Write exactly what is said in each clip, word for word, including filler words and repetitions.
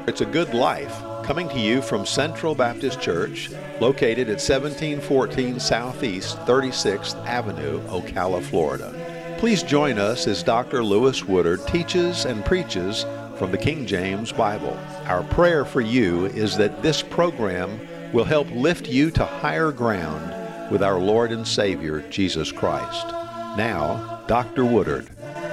It's a Good Life, coming to you from Central Baptist Church, located at seventeen fourteen Southeast thirty-sixth Avenue, Ocala, Florida. Please join us as Doctor Lewis Woodard teaches and preaches from the King James Bible. Our prayer for you is that this program will help lift you to higher ground with our Lord and Savior, Jesus Christ. Now, Doctor Woodard.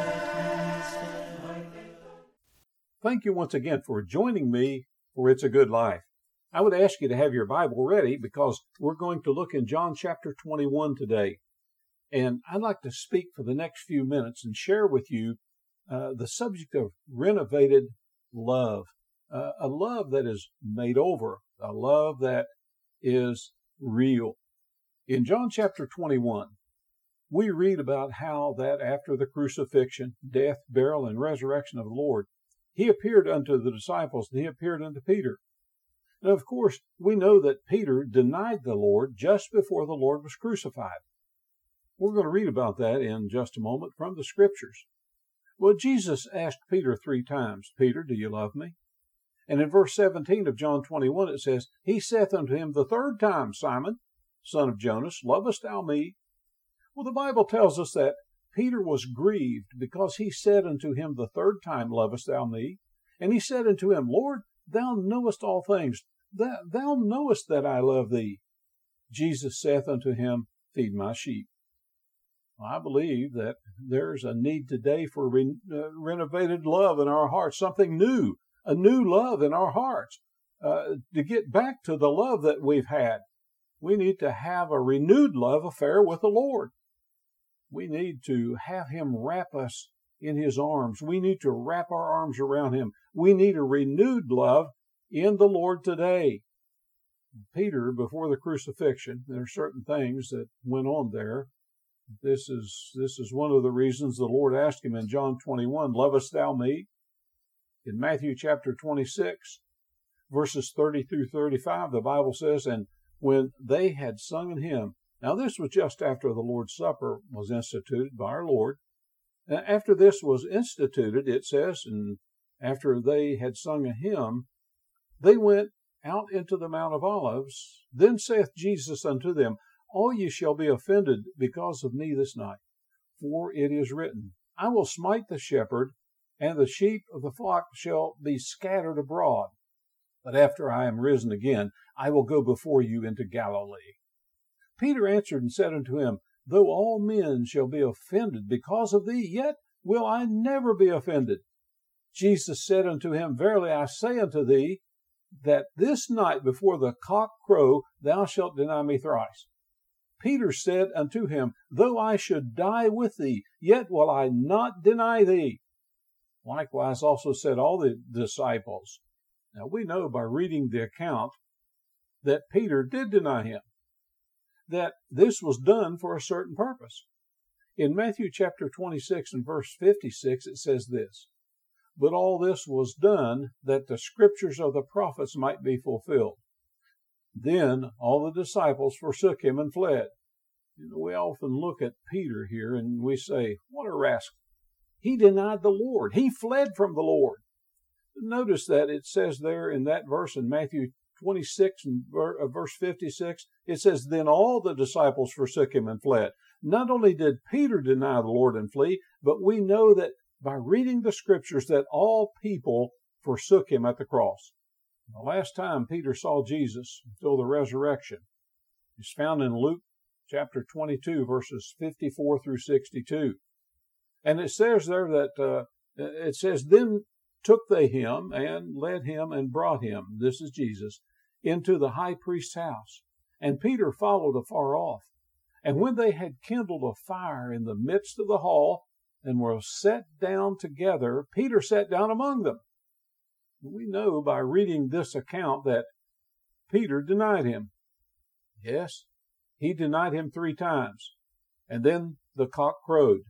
Thank you once again for joining me for It's a Good Life. I would ask you to have your Bible ready because we're going to look in John chapter twenty-one today. And I'd like to speak for the next few minutes and share with you uh, the subject of renovated love, uh, a love that is made over, a love that is real. In John chapter twenty-one, we read about how that after the crucifixion, death, burial, and resurrection of the Lord, He appeared unto the disciples, and He appeared unto Peter. Now, of course, we know that Peter denied the Lord just before the Lord was crucified. We're going to read about that in just a moment from the Scriptures. Well, Jesus asked Peter three times, Peter, do you love me? And in verse seventeen of John twenty-one, it says, He saith unto him the third time, Simon, son of Jonas, lovest thou me? Well, the Bible tells us that Peter was grieved because he said unto him the third time, lovest thou me? And he said unto him, Lord, thou knowest all things. Thou, thou knowest that I love thee. Jesus saith unto him, feed my sheep. I believe that there's a need today for re, uh, renovated love in our hearts, something new, a new love in our hearts. Uh, to get back to the love that we've had, we need to have a renewed love affair with the Lord. We need to have Him wrap us in His arms. We need to wrap our arms around Him. We need a renewed love in the Lord today. Peter, before the crucifixion, there are certain things that went on there. This is, this is one of the reasons the Lord asked him in John twenty-one, lovest thou me? In Matthew chapter twenty-six, verses thirty through thirty-five, the Bible says, and when they had sung an hymn. Now, this was just after the Lord's Supper was instituted by our Lord. After this was instituted, it says, and after they had sung a hymn, they went out into the Mount of Olives. Then saith Jesus unto them, all ye shall be offended because of me this night. For it is written, I will smite the shepherd, and the sheep of the flock shall be scattered abroad. But after I am risen again, I will go before you into Galilee. Peter answered and said unto him, though all men shall be offended because of thee, yet will I never be offended. Jesus said unto him, verily I say unto thee, that this night before the cock crow, thou shalt deny me thrice. Peter said unto him, though I should die with thee, yet will I not deny thee. Likewise also said all the disciples. Now we know by reading the account that Peter did deny him, that this was done for a certain purpose. In Matthew chapter twenty-six and verse fifty-six, it says this, but all this was done that the scriptures of the prophets might be fulfilled. Then all the disciples forsook him and fled. You know, we often look at Peter here and we say, what a rascal. He denied the Lord. He fled from the Lord. Notice that it says there in that verse in Matthew twenty-six and verse fifty-six, it says, then all the disciples forsook him and fled. Not only did Peter deny the Lord and flee, but we know that by reading the scriptures that all people forsook him at the cross. The last time Peter saw Jesus until the resurrection is found in Luke chapter twenty-two, verses fifty-four through sixty-two. And it says there that, uh, it says, then took they him and led him and brought him, this is Jesus, into the high priest's house. And Peter followed afar off. And when they had kindled a fire in the midst of the hall and were set down together, Peter sat down among them. We know by reading this account that Peter denied him. Yes, he denied him three times. And then the cock crowed.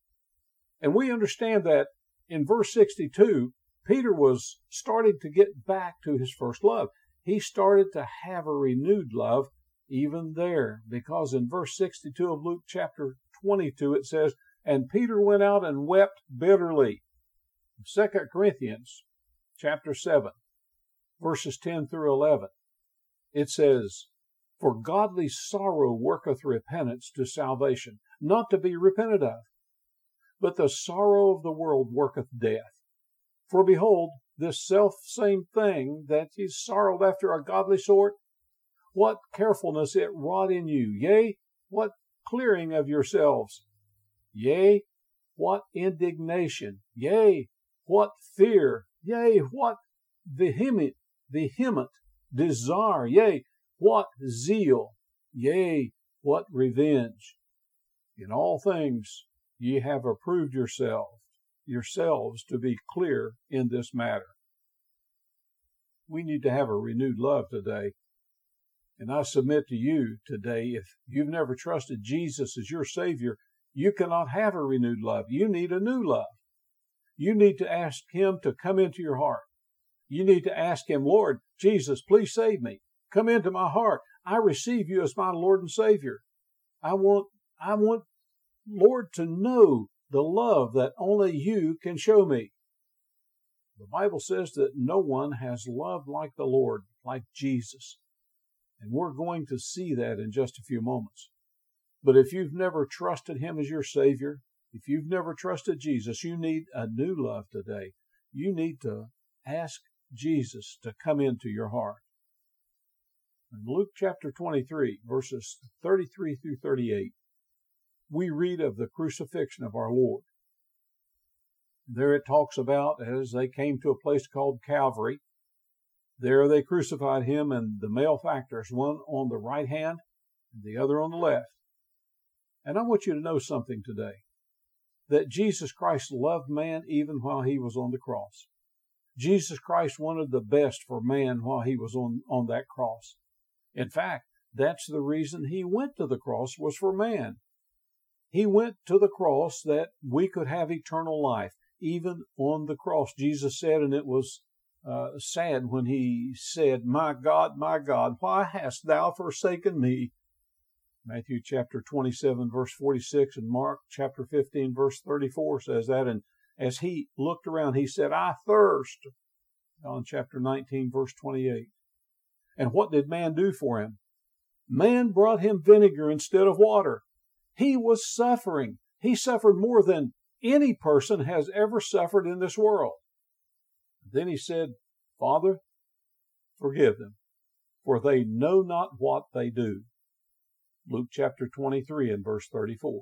And we understand that in verse sixty-two, Peter was starting to get back to his first love. He started to have a renewed love even there, because in verse sixty-two of Luke chapter twenty-two, it says, and Peter went out and wept bitterly. Second Corinthians chapter seven, verses ten through eleven. It says, "For godly sorrow worketh repentance to salvation, not to be repented of. But the sorrow of the world worketh death. For behold, this self same thing that ye sorrowed after a godly sort, what carefulness it wrought in you, yea, what clearing of yourselves, yea, what indignation, yea, what fear, yea, what vehement, vehement desire, yea, what zeal, yea, what revenge. In all things ye have approved yourselves, yourselves to be clear in this matter." We need to have a renewed love today. And I submit to you today, if you've never trusted Jesus as your Savior, you cannot have a renewed love. You need a new love. You need to ask Him to come into your heart. You need to ask Him, "Lord Jesus, please save me. Come into my heart. I receive you as my Lord and Savior. I want, I want, Lord, to know the love that only you can show me." The Bible says that no one has loved like the Lord, like Jesus. And we're going to see that in just a few moments. But if you've never trusted Him as your Savior, if you've never trusted Jesus, you need a new love today. You need to ask Jesus to come into your heart. In Luke chapter twenty-three, verses thirty-three through thirty-eight, we read of the crucifixion of our Lord. There it talks about as they came to a place called Calvary. There they crucified Him and the malefactors, one on the right hand and the other on the left. And I want you to know something today, that Jesus Christ loved man even while He was on the cross. Jesus Christ wanted the best for man while He was on, on that cross. In fact, that's the reason He went to the cross, was for man. He went to the cross that we could have eternal life, even on the cross. Jesus said, and it was uh, sad when He said, "My God, my God, why hast thou forsaken me?" Matthew chapter twenty-seven, verse forty-six, and Mark chapter fifteen, verse thirty-four says that. And as He looked around, He said, "I thirst." John chapter nineteen, verse twenty-eight. And what did man do for Him? Man brought Him vinegar instead of water. He was suffering. He suffered more than any person has ever suffered in this world. Then He said, "Father, forgive them, for they know not what they do." Luke chapter twenty-three and verse thirty-four.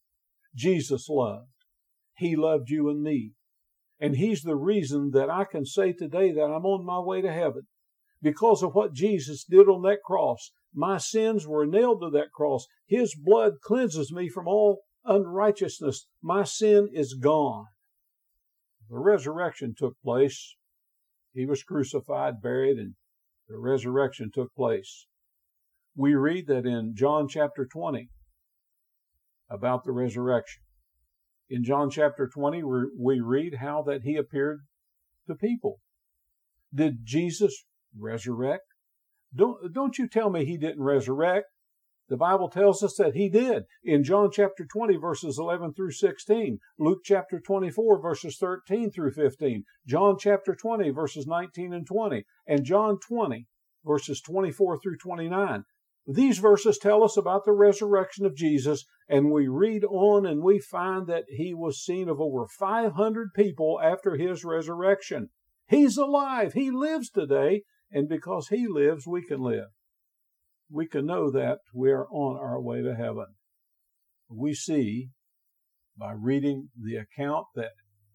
Jesus loved. He loved you and me. And He's the reason that I can say today that I'm on my way to heaven. Because of what Jesus did on that cross. My sins were nailed to that cross. His blood cleanses me from all unrighteousness. My sin is gone. The resurrection took place. He was crucified, buried, and the resurrection took place. We read that in John chapter twenty about the resurrection. In John chapter twenty, we read how that He appeared to people. Did Jesus resurrect? Don't, don't you tell me He didn't resurrect. The Bible tells us that He did. In John chapter twenty, verses eleven through sixteen, Luke chapter twenty-four, verses thirteen through fifteen, John chapter twenty, verses nineteen and twenty, and John twenty, verses twenty-four through twenty-nine. These verses tell us about the resurrection of Jesus, and we read on and we find that He was seen of over five hundred people after His resurrection. He's alive. He lives today, and because He lives, we can live. We can know that we are on our way to heaven. We see by reading the account that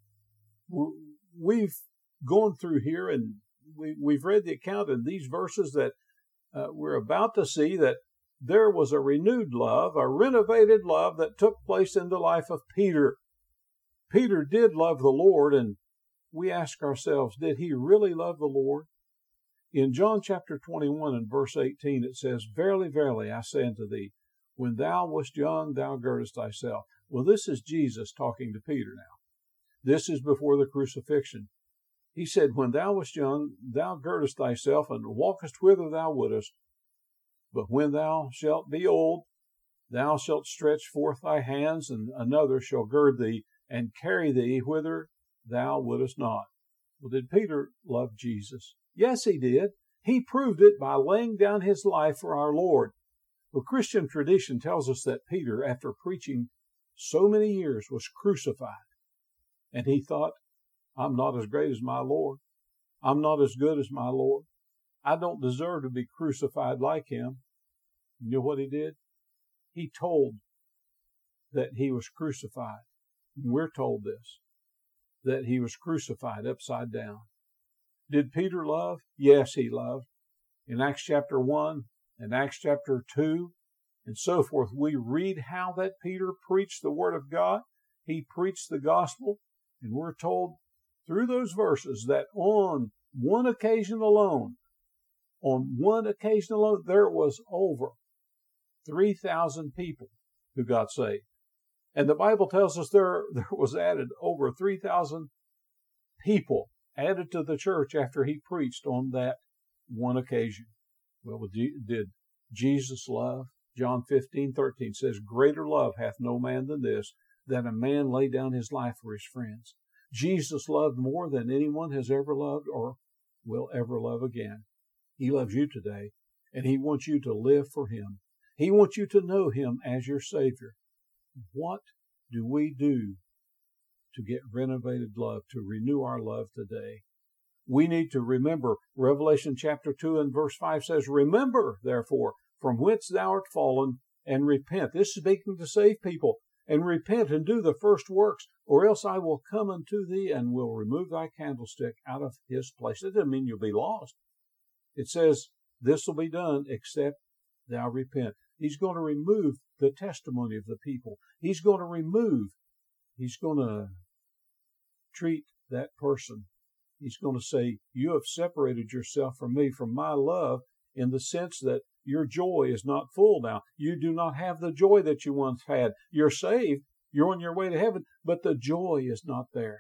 we've gone through here, and we, we've read the account in these verses that Uh, we're about to see that there was a renewed love, a renovated love that took place in the life of Peter. Peter did love the Lord, and we ask ourselves, did he really love the Lord? In John chapter twenty-one and verse eighteen, it says, "Verily, verily, I say unto thee, when thou wast young, thou girdest thyself." Well, this is Jesus talking to Peter now. This is before the crucifixion. He said, "When thou wast young, thou girdest thyself, and walkest whither thou wouldest. But when thou shalt be old, thou shalt stretch forth thy hands, and another shall gird thee, and carry thee whither thou wouldest not." Well, did Peter love Jesus? Yes, he did. He proved it by laying down his life for our Lord. Well, Christian tradition tells us that Peter, after preaching so many years, was crucified. And he thought, I'm not as great as my Lord. I'm not as good as my Lord. I don't deserve to be crucified like him. You know what he did? He told that he was crucified. And we're told this, that he was crucified upside down. Did Peter love? Yes, he loved. In Acts chapter one and Acts chapter two and so forth, we read how that Peter preached the Word of God. He preached the gospel, and we're told through those verses that on one occasion alone, on one occasion alone, there was over three thousand people who got saved. And the Bible tells us there, there was added over three thousand people added to the church after he preached on that one occasion. Well, did Jesus love? John fifteen thirteen says, greater love hath no man than this, that a man lay down his life for his friends. Jesus loved more than anyone has ever loved or will ever love again. He loves you today, and he wants you to live for him. He wants you to know him as your Savior. What do we do to get renovated love, to renew our love today? We need to remember, Revelation chapter two and verse five says, remember, therefore, from whence thou art fallen, and repent. This is speaking to save people. And repent and do the first works, or else I will come unto thee and will remove thy candlestick out of his place. It doesn't mean you'll be lost. It says this will be done except thou repent. He's going to remove the testimony of the people. He's going to remove, he's going to treat that person. He's going to say, you have separated yourself from me, from my love, in the sense that your joy is not full now. You do not have the joy that you once had. You're saved. You're on your way to heaven, but the joy is not there.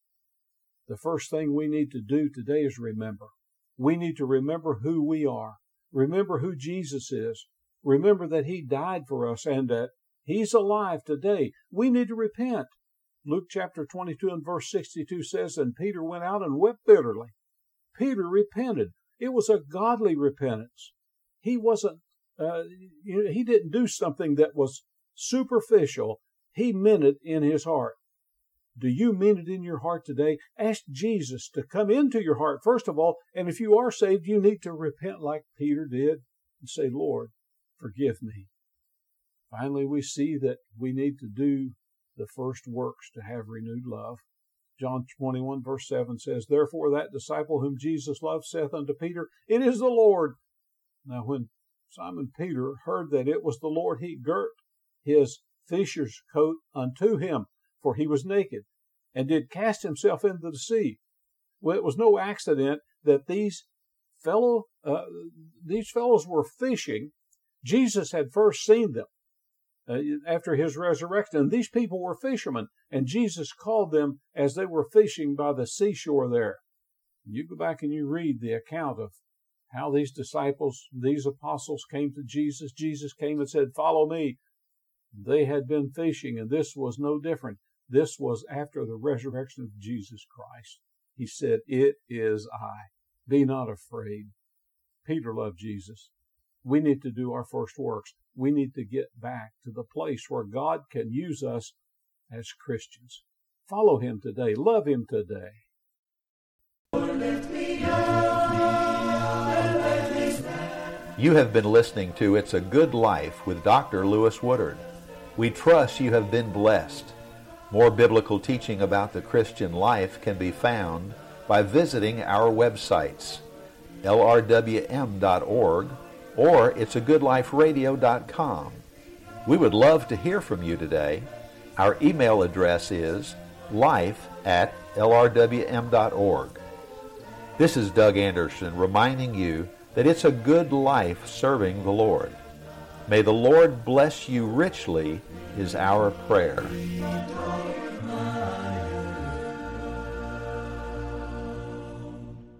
The first thing we need to do today is remember. We need to remember who we are. Remember who Jesus is. Remember that he died for us and that he's alive today. We need to repent. Luke chapter twenty-two and verse sixty-two says, and Peter went out and wept bitterly. Peter repented. It was a godly repentance. He wasn't, uh, you know, he didn't do something that was superficial. He meant it in his heart. Do you mean it in your heart today? Ask Jesus to come into your heart, first of all. And if you are saved, you need to repent like Peter did and say, Lord, forgive me. Finally, we see that we need to do the first works to have renewed love. John twenty-one verse seven says, therefore that disciple whom Jesus loved saith unto Peter, it is the Lord. Now when Simon Peter heard that it was the Lord, he girt his fisher's coat unto him, for he was naked, and did cast himself into the sea. Well, it was no accident that these fellow, uh, these fellows were fishing. Jesus had first seen them uh, after his resurrection, and these people were fishermen, and Jesus called them as they were fishing by the seashore there. You go back and you read the account of how these disciples, these apostles came to Jesus. Jesus came and said, follow me. They had been fishing, and this was no different. This was after the resurrection of Jesus Christ. He said, it is I. Be not afraid. Peter loved Jesus. We need to do our first works. We need to get back to the place where God can use us as Christians. Follow him today. Love him today. You have been listening to It's a Good Life with Doctor Lewis Woodard. We trust you have been blessed. More biblical teaching about the Christian life can be found by visiting our websites, L R W M dot org or it's a good life radio dot com. We would love to hear from you today. Our email address is life at L R W M dot org. This is Doug Anderson reminding you that it's a good life serving the Lord. May the Lord bless you richly is our prayer.